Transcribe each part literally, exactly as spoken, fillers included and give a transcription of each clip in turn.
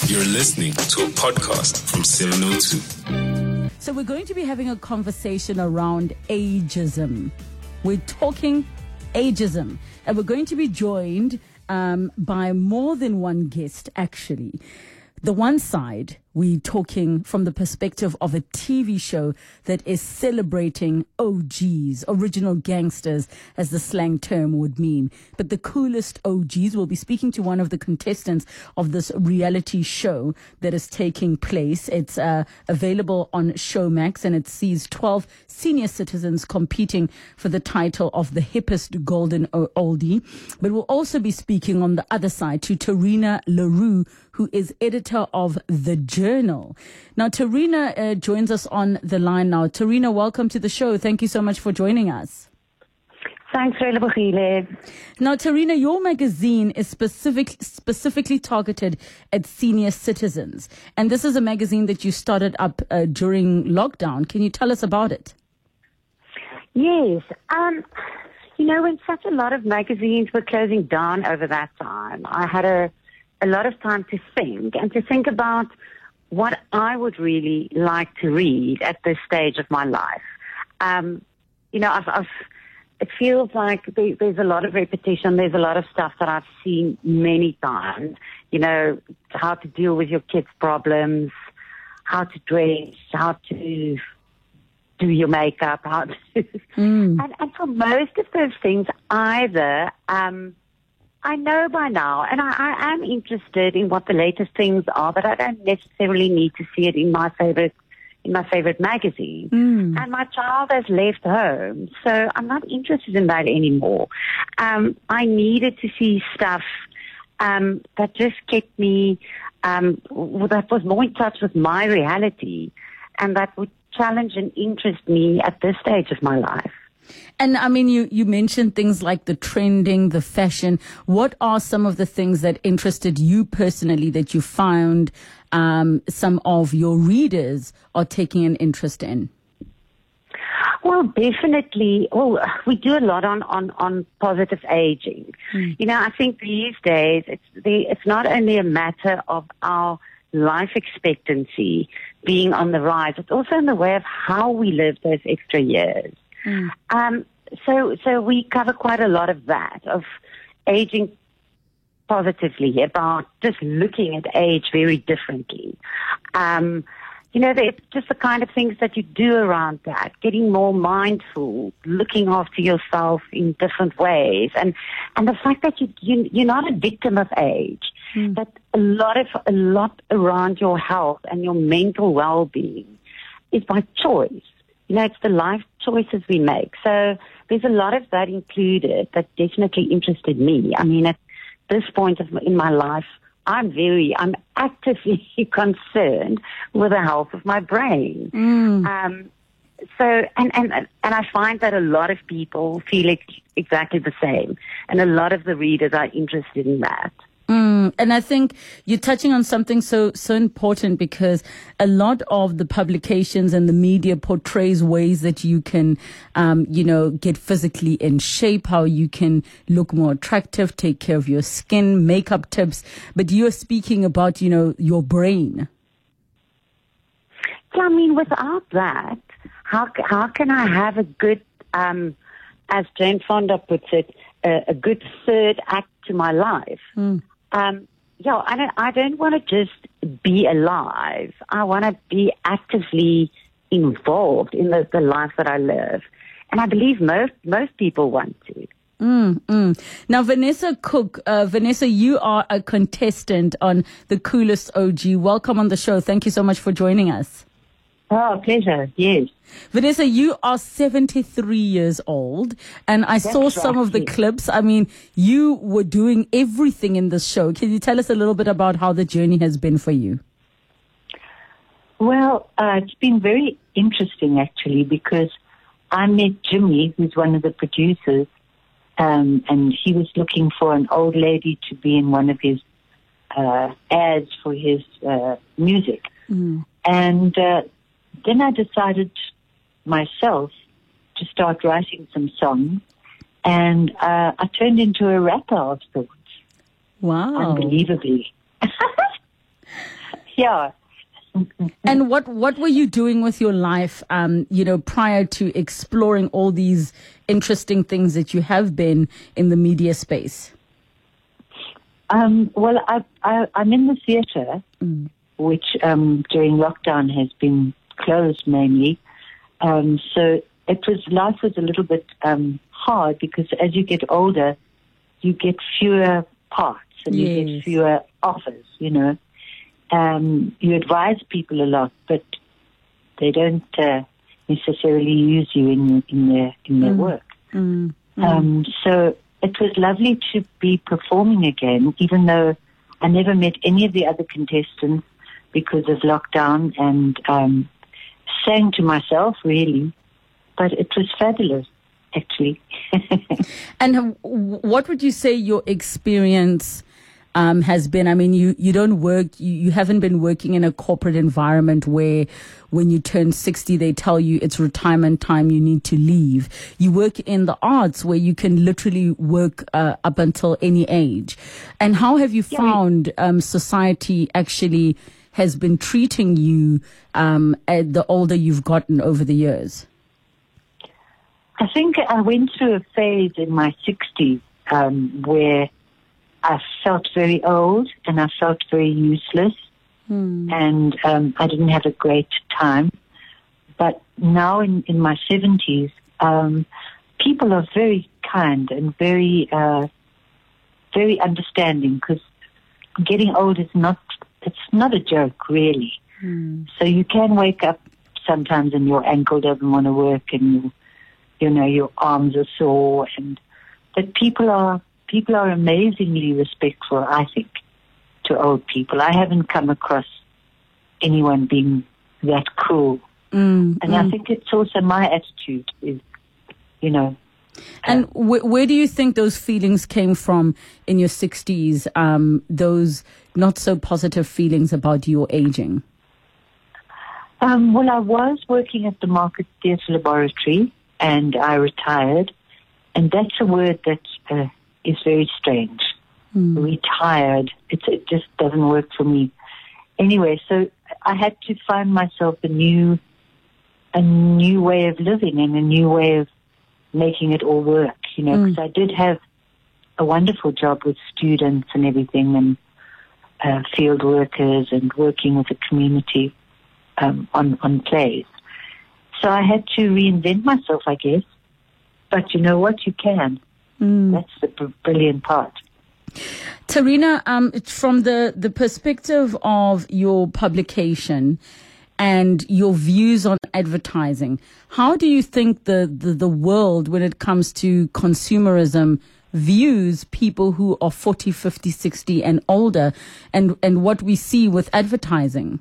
You're listening to a podcast from seven oh two. So we're going to be having a conversation around ageism. We're talking ageism, and we're going to be joined um, by more than one guest, actually. The one side, we're talking from the perspective of a T V show that is celebrating O Gs, original gangsters, as the slang term would mean. But the coolest O Gs, will be speaking to one of the contestants of this reality show that is taking place. It's uh, available on Showmax, and it sees twelve senior citizens competing for the title of the hippest golden oldie. But we'll also be speaking on the other side to Tarina Leroux, who is editor of The Journal. Now, Tarina uh, joins us on the line now. Tarina, welcome to the show. Thank you so much for joining us. Thanks, Relebogile. Now, Tarina, your magazine is specific, specifically targeted at senior citizens. And this is a magazine that you started up uh, during lockdown. Can you tell us about it? Yes. Um, you know, when such a lot of magazines were closing down over that time, I had a a lot of time to think and to think about what I would really like to read at this stage of my life. Um, you know, I've, I've, it feels like there, there's a lot of repetition. There's a lot of stuff that I've seen many times. You know, how to deal with your kids' problems, how to dress, how to do your makeup, how to... Mm. And, and for most of those things, either... Um, I know by now, and I, I am interested in what the latest things are, but I don't necessarily need to see it in my favorite in my favorite magazine. Mm. And my child has left home, so I'm not interested in that anymore. Um, I needed to see stuff um, that just kept me, um, that was more in touch with my reality, and that would challenge and interest me at this stage of my life. And I mean, you, you mentioned things like the trending, the fashion. What are some of the things that interested you personally that you found um, some of your readers are taking an interest in? Well, definitely. Well, we do a lot on, on, on positive aging. Mm. You know, I think these days it's the, it's not only a matter of our life expectancy being on the rise, it's also in the way of how we live those extra years. Mm. Um, so, so we cover quite a lot of that, of aging positively, about just looking at age very differently. Um, you know, it's just the kind of things that you do around that, getting more mindful, looking after yourself in different ways. And, and the fact that you, you, you're not a victim of age, mm. that a lot of, a lot around your health and your mental well-being is by choice. You know, it's the life choices we make. So there's a lot of that included that definitely interested me. I mean, at this point of, in my life, I'm very, I'm actively concerned with the health of my brain. Mm. Um, so, and, and, and I find that a lot of people feel ex- exactly the same. And a lot of the readers are interested in that. Mm, and I think you're touching on something so so important, because a lot of the publications and the media portrays ways that you can, um, you know, get physically in shape, how you can look more attractive, take care of your skin, makeup tips. But you're speaking about, you know, your brain. Yeah, I mean, without that, how how can I have a good, um, as Jane Fonda puts it, a, a good third act to my life? Mm. Um, yeah, I don't, I don't want to just be alive. I want to be actively involved in the, the life that I live. And I believe most, most people want to. Mm, mm. Now, Vanessa Cook, uh, Vanessa, you are a contestant on The Coolest O G. Welcome on the show. Thank you so much for joining us. Oh, pleasure. Yes. Vanessa, you are seventy-three years old, and I That's saw some right. of the clips. I mean, you were doing everything in this show. Can you tell us a little bit about how the journey has been for you? Well, uh, it's been very interesting, actually, because I met Jimmy, who's one of the producers, um, and he was looking for an old lady to be in one of his uh, ads for his uh, music. Mm. And uh, then I decided myself to start writing some songs, and uh, I turned into a rapper of sorts. Wow. Unbelievably. Yeah. And what, what were you doing with your life, um, you know, prior to exploring all these interesting things that you have been in the media space? Um, well, I, I, I'm in the theatre, Mm. which um, during lockdown has been closed mainly. Um, so it was life was a little bit um, hard because as you get older, you get fewer parts and you Yes. get fewer offers. You know, um, you advise people a lot, but they don't uh, necessarily use you in in their in their Mm. work. Mm. Mm. Um, so it was lovely to be performing again, even though I never met any of the other contestants because of lockdown, and um, sang to myself, really. But it was fabulous, actually. And uh, what would you say your experience um, has been? I mean, you, you don't work, you, you haven't been working in a corporate environment where when you turn sixty, they tell you it's retirement time, you need to leave. You work in the arts where you can literally work uh, up until any age. And how have you Yeah, found um, society actually has been treating you um, at the older you've gotten over the years? I think I went through a phase in my sixties um, where I felt very old and I felt very useless. Hmm. And um, I didn't have a great time. But now in, in my seventies, um, people are very kind and very, uh, very understanding because getting old is not, it's not a joke, really. Hmm. So you can wake up sometimes and your ankle doesn't want to work and, you, you know, your arms are sore. And but people are people are amazingly respectful, I think, to old people. I haven't come across anyone being that cruel. Mm, And mm. I think it's also my attitude is, you know. And wh- where do you think those feelings came from in your sixties, um, those not so positive feelings about your aging? Um, well, I was working at the Market Theatre Laboratory and I retired. And that's a word that uh, is very strange. Mm. Retired. It's, it just doesn't work for me. Anyway, so I had to find myself a new, a new way of living and a new way of making it all work, you know, because Mm. I did have a wonderful job with students and everything and uh, field workers and working with the community um, on, on plays. So I had to reinvent myself, I guess. But you know what? You can. Mm. That's the br- brilliant part. Tarina, um, from the, the perspective of your publication and your views on advertising, how do you think the, the, the world, when it comes to consumerism, views people who are forty, fifty, sixty and older, and, and what we see with advertising?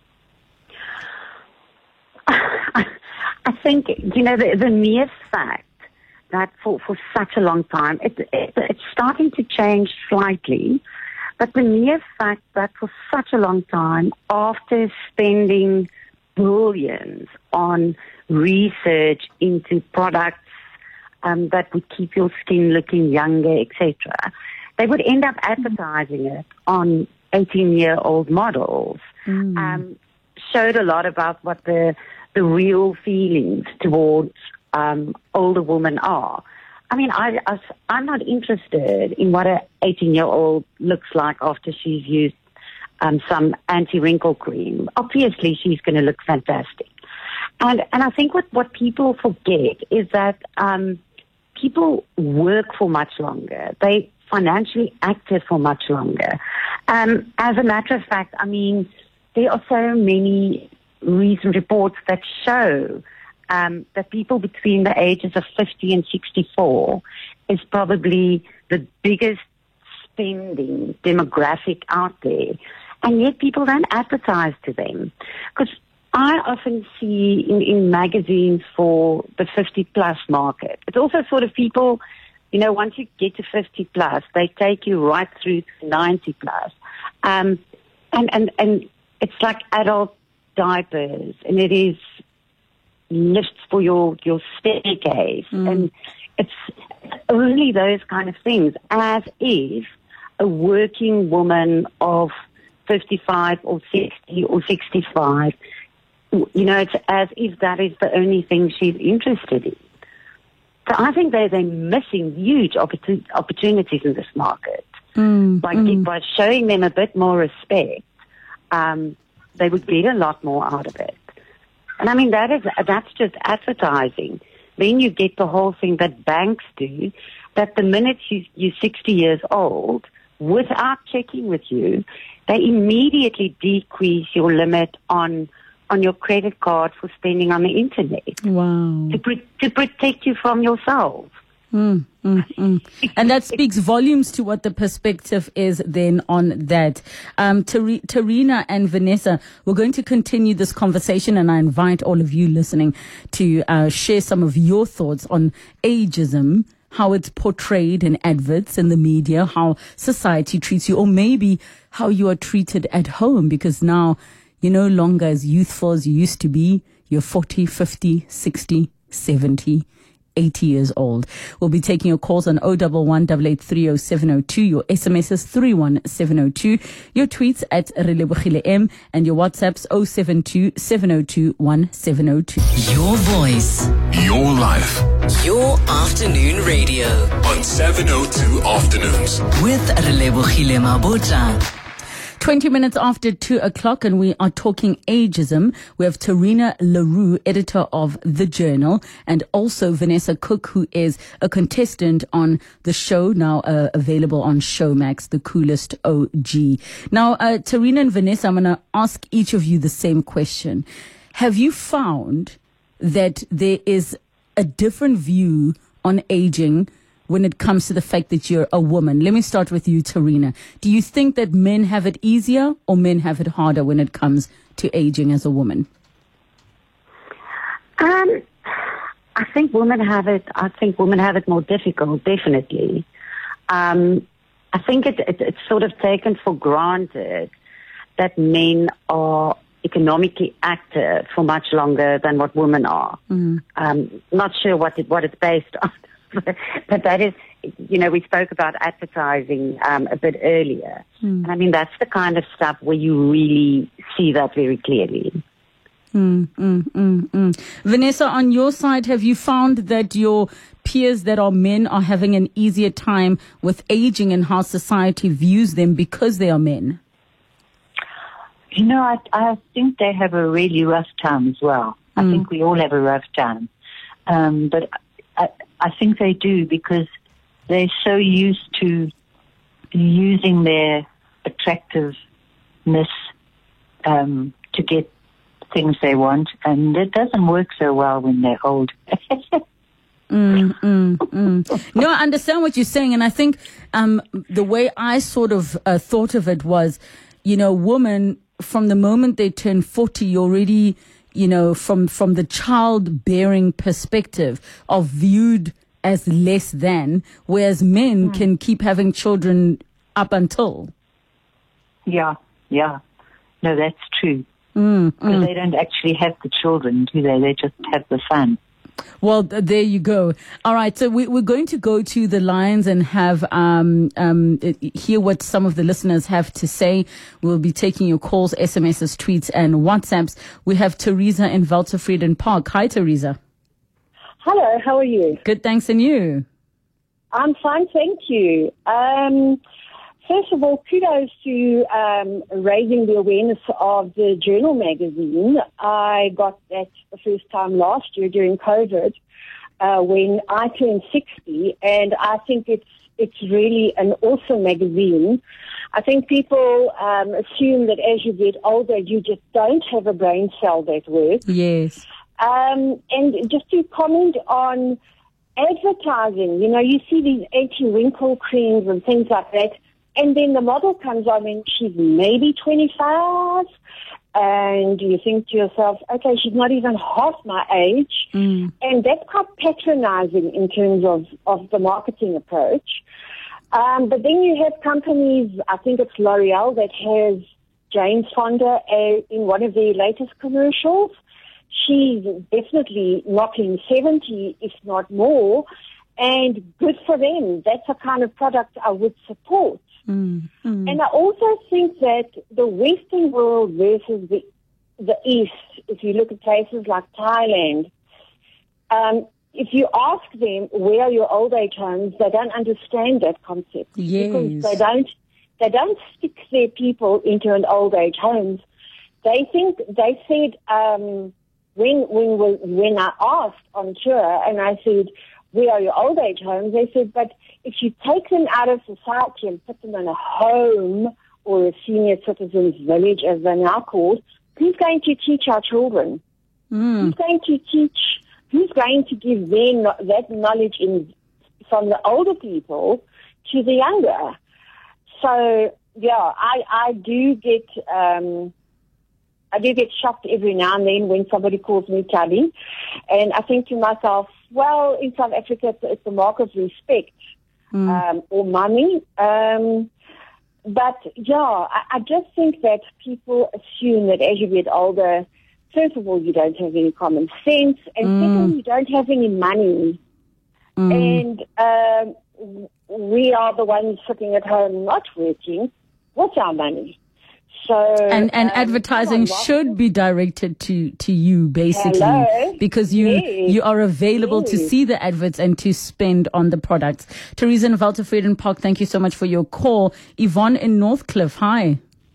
I think, you know, the, the mere fact that for, for such a long time, it, it, it's starting to change slightly, but the mere fact that for such a long time, after spending billions on research into products um, that would keep your skin looking younger, et cetera, they would end up advertising it on eighteen-year-old models. Mm. Um, showed a lot about what the the real feelings towards um, older women are. I mean, I, I, I'm not interested in what an eighteen-year-old looks like after she's used um, some anti-wrinkle cream. Obviously, she's going to look fantastic. And and I think what, what people forget is that um, people work for much longer. They financially active for much longer. Um, as a matter of fact, I mean, there are so many recent reports that show um, that people between the ages of fifty and sixty-four is probably the biggest spending demographic out there. And yet people don't advertise to them. Because I often see in, in magazines for the fifty plus market, it's also sort of people, you know, once you get to fifty plus, they take you right through to ninety plus. Um, and, and, and it's like adult diapers, and it is lifts for your, your staircase. Mm. And it's only those kind of things, as if a working woman of fifty-five or sixty or sixty-five. You know, it's as if that is the only thing she's interested in. So I think they're, they're missing huge opportun- opportunities in this market. Mm, by, mm. by showing them a bit more respect, um, they would get a lot more out of it. And I mean, that is, that's just advertising. Then you get the whole thing that banks do, that the minute you, you're sixty years old, without checking with you, they immediately decrease your limit on on your credit card for spending on the internet. Wow. To, pre- to protect you from yourself. Mm, mm, mm. And that speaks volumes to what the perspective is then on that. Um, Ter- Tarina and Vanessa, we're going to continue this conversation, and I invite all of you listening to uh, share some of your thoughts on ageism, how it's portrayed in adverts in the media, how society treats you, or maybe how you are treated at home, because now you're no longer as youthful as you used to be. You're forty, fifty, sixty, seventy, eighty years old. We'll be taking your calls on zero one one, eight eight three, zero seven zero two, your S M Ss three one seven zero two, your tweets at Relebogile M, and your WhatsApps zero seven two, seven zero two, one seven zero two. Your voice. Your life. Your afternoon radio. On seven oh two Afternoons. With Relebogile Mabotja. twenty minutes after two o'clock, and we are talking ageism. We have Tarina Leroux, editor of The Journal, and also Vanessa Cook, who is a contestant on the show, now uh, available on Showmax, The Coolest O G. Now, uh, Tarina and Vanessa, I'm going to ask each of you the same question. Have you found that there is a different view on aging when it comes to the fact that you're a woman? Let me start with you, Tarina. Do you think that men have it easier or men have it harder when it comes to aging as a woman? Um, I think women have it. I think women have it more difficult. Definitely. Um, I think it, it, it's sort of taken for granted that men are economically active for much longer than what women are. Mm. Um, not sure what it, what it's based on. But that is, you know, we spoke about advertising um, a bit earlier. Mm. And I mean, that's the kind of stuff where you really see that very clearly. Mm, mm, mm, mm. Vanessa, on your side, have you found that your peers that are men are having an easier time with aging and how society views them because they are men? You know, I, I think they have a really rough time as well. I mm. think we all have a rough time. Um, but I, I think they do because they're so used to using their attractiveness um, to get things they want, and it doesn't work so well when they're old. mm, mm, mm. No, I understand what you're saying, and I think um, the way I sort of uh, thought of it was, you know, women, from the moment they turn forty, you're already, you know, from, from the childbearing perspective, are viewed as less than, whereas men mm. can keep having children up until. Yeah, yeah. No, that's true. Mm, because mm. they don't actually have the children, do they? They just have the fun. Well, th- there you go. All right, so we, we're going to go to the lines and have um, um, hear what some of the listeners have to say. We'll be taking your calls, S M Ss, tweets, and WhatsApps. We have Teresa in Weltevreden Park. Hi, Teresa. Hello, how are you? Good, thanks, and you? I'm fine, thank you. Um, first of all, kudos to um, raising the awareness of the Journal magazine. I got that the first time last year during COVID uh, when I turned sixty, and I think it's it's really an awesome magazine. I think people um, assume that as you get older, you just don't have a brain cell that works. Yes. Um, and just to comment on advertising, you know, you see these anti-wrinkle creams and things like that, and then the model comes on and she's maybe twenty-five, and you think to yourself, okay, she's not even half my age, mm. and that's quite patronizing in terms of, of the marketing approach. Um, but then you have companies, I think it's L'Oreal, that has Jane Fonda uh, in one of their latest commercials. She's definitely knocking seventy, if not more, and good for them. That's a kind of product I would support. Mm, mm. And I also think that the Western world versus the the East, if you look at places like Thailand, um, if you ask them where are your old age homes, they don't understand that concept. Yes. Because they don't they don't stick their people into an old age homes. They think they said um, when when we, when I asked on tour and I said, where are your old age homes? They said, but if you take them out of society and put them in a home or a senior citizens village, as they're now called, who's going to teach our children? Mm. Who's going to teach? Who's going to give them that knowledge in from the older people to the younger? So yeah, I I do get um, I do get shocked every now and then when somebody calls me Tubby, and I think to myself, well, in South Africa, it's, it's a mark of respect, mm. um, or money. Um, but, yeah, I, I just think that people assume that as you get older, first of all, you don't have any common sense, and mm. second, you don't have any money. Mm. And um, we are the ones sitting at home not working. What's our money? So, and and um, advertising should be directed to, to you, basically, Hello? because you Yes. you are available Yes. to see the adverts and to spend on the products. Teresa in Waltervreden Park, thank you so much for your call. Yvonne in Northcliffe, hi.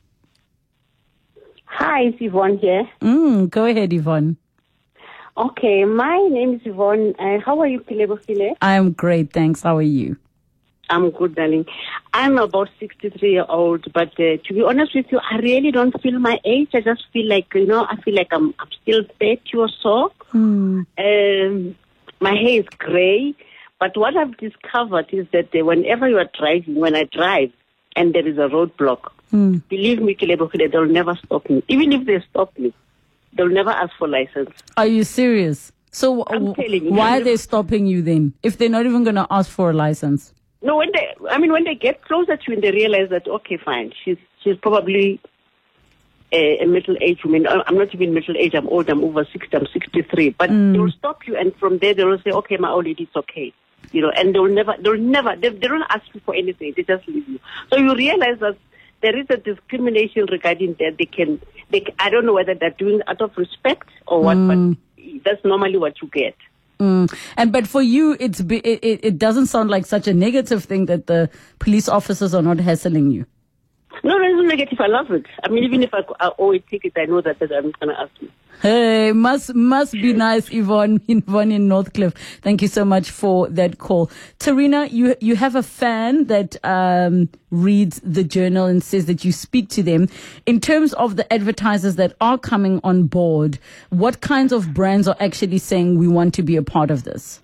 Hi, it's Yvonne here. Mm, go ahead, Yvonne. Okay, my name is Yvonne. Uh, how are you, Kilebosile? I am great, thanks. How are you? I'm good, darling. I'm about sixty-three year old, but uh, to be honest with you, I really don't feel my age. I just feel like, you know, I feel like I'm, I'm still thirty or so. Mm. Um, my hair is gray, but what I've discovered is that uh, whenever you are driving, when I drive and there is a roadblock, Mm. believe me, Kilebosile, they'll never stop me. Even if they stop me, they'll never ask for license. Are you serious? So I'm w- telling you. why are they stopping you then, if they're not even going to ask for a license? No, when they, I mean, when they get closer to you and they realize that, okay, fine, she's she's probably a, a middle-aged woman. I'm not even middle-aged, I'm old, I'm over sixty, I'm sixty-three. But Mm. they'll stop you, and from there they'll say, okay, my old lady, it's okay. You know, and they'll never, they'll never, they, they don't ask you for anything, they just leave you. So you realize that there is a discrimination regarding that. They can, they, I don't know whether they're doing it out of respect or what, Mm. but that's normally what you get. Mm. And but for you, it's be, it, it it doesn't sound like such a negative thing that the police officers are not hassling you. No, no, it's not negative. I love it. I mean, even if I, I owe a ticket, I know that, that I'm going to ask you. Hey, must must be nice, Yvonne, Yvonne in Northcliffe. Thank you so much for that call. Tarina, you you have a fan that um, reads the journal and says that you speak to them. In terms of the advertisers that are coming on board, what kinds of brands are actually saying we want to be a part of this?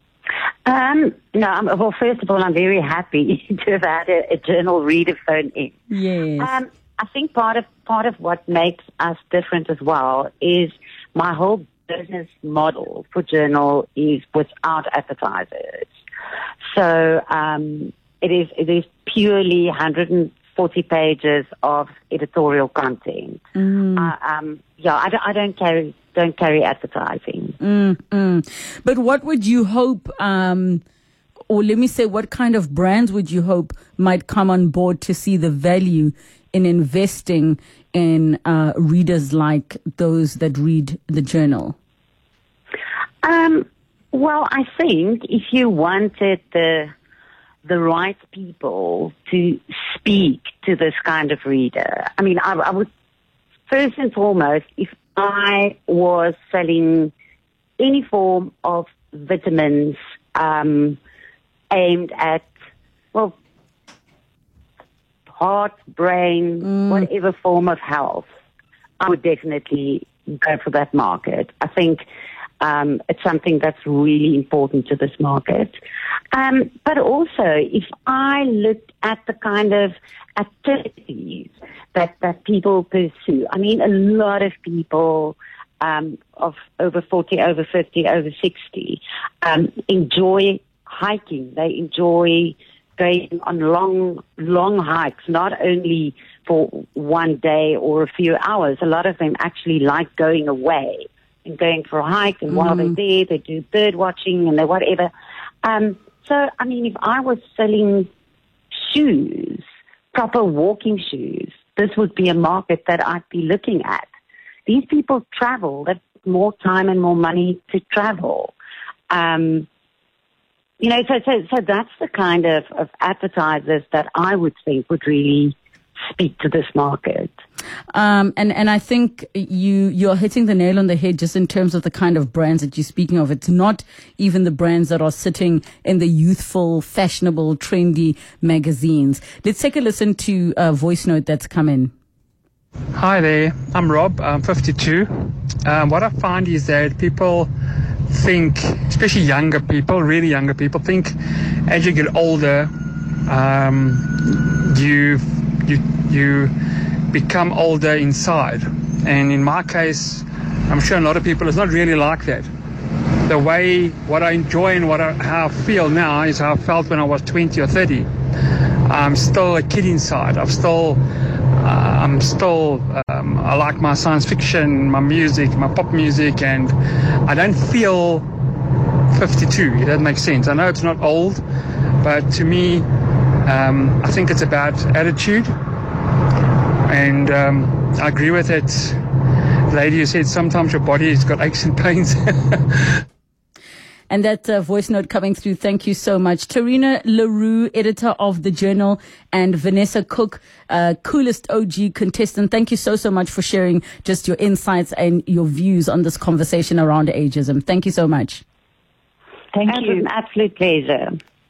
Um, no, I'm, well, first of all, I'm very happy to have had a, a journal reader phone in. Yes. Um, I think part of part of what makes us different as well is my whole business model for journal is without advertisers. So um, it is it is purely one hundred forty pages of editorial content. Mm. Uh, um, yeah, I don't, I don't carry don't carry advertising. Mm, mm. But what would you hope, um, or let me say, what kind of brands would you hope might come on board to see the value in investing in uh, readers like those that read the journal? Um, well, I think if you wanted the the right people to speak to this kind of reader, I mean, I, I would first and foremost, if I was selling any form of vitamins um, aimed at, well, heart, brain, Mm. whatever form of health, I would definitely go for that market. I think um, it's something that's really important to this market. Um, but also, if I looked at the kind of activities that, that people pursue, I mean, a lot of people um, of over forty, over fifty, over sixty um, enjoy hiking. They enjoy going on long, long hikes, not only for one day or a few hours. A lot of them actually like going away and going for a hike, and mm. while they're there, they do bird watching and they whatever. Um, so, I mean, if I was selling shoes, proper walking shoes, this would be a market that I'd be looking at. These people travel. They've more time and more money to travel. Um, you know, so, so, so that's the kind of, of advertisers that I would think would really speak to this market. Um, and, and I think you, you're hitting the nail on the head just in terms of the kind of brands that you're speaking of. It's not even the brands that are sitting in the youthful, fashionable, trendy magazines. Let's take a listen to a voice note that's come in. Hi there, I'm Rob, I'm fifty-two. Um, what I find is that people think, especially younger people, really younger people, think as you get older, um, you, you, you become older inside. And in my case, I'm sure a lot of people, it's not really like that. The way, what I enjoy and what I, how I feel now is how I felt when I was twenty or thirty. I'm still a kid inside. I'm still, uh, I'm still, um, I like my science fiction, my music, my pop music, and I don't feel fifty-two, if that makes sense. I know it's not old, but to me, um, I think it's about attitude. And um, I agree with it. The lady who said sometimes your body has got aches and pains. And that uh, voice note coming through, thank you so much. Tarina LaRue, editor of The Journal, and Vanessa Cook, uh, coolest O G contestant. Thank you so, so much for sharing just your insights and your views on this conversation around ageism. Thank you so much. Thank you. An absolute pleasure.